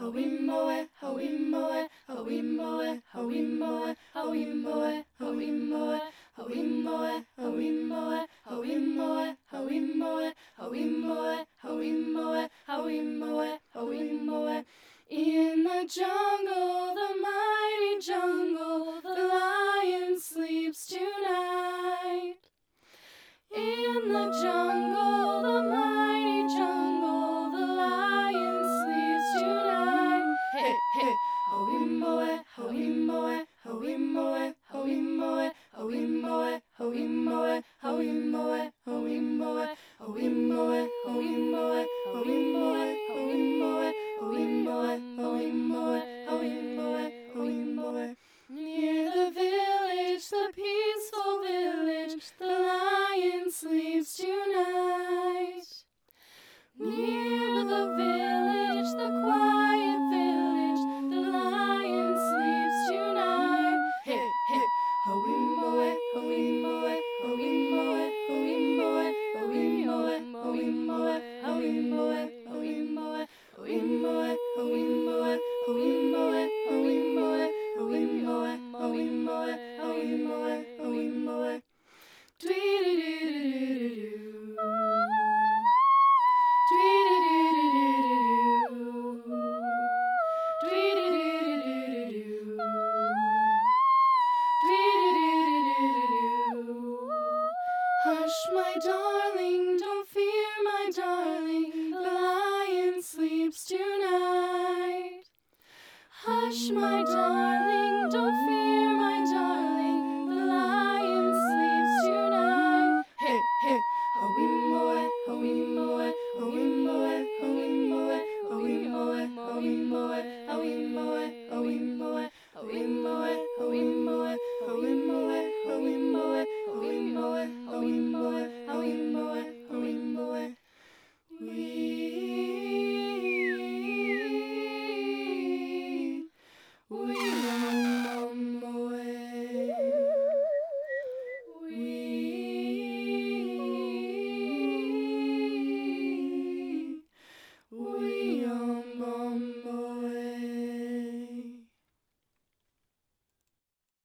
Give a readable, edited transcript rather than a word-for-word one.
Hoimoe, hoimoe, hoimoe, hoimoe, hoimoe, hoimoe, hoimoe, hoimoe, hoimoe, hoimoe, hoimoe, hoimoe, hoimoe, hoimoe. In the jungle, the mighty jungle, the lion sleeps tonight. In the jungle, the mighty jungle, the lion sleeps tonight. Hey, hey, hoimoe, hoimoe, hoimoe, hoimoe, hoimoe, hoimoe, hoimoe, hoimoe, hoimoe, hoimoe, hoimoe, hoimoe, hoimoe, hoimoe, hoimoe, hoimoe. Near the village, the peaceful village, the lion sleeps tonight. Near the village, the quiet village, the lion sleeps tonight. Hey, hey, hoimoe, hoimoe, hoimoe, hoimoe, hoimoe, hoimoe, hoimoe, hoimoe, hoimoe, hoimoe, hoimoe, hoimoe, hoimoe, hoimoe, hoimoe.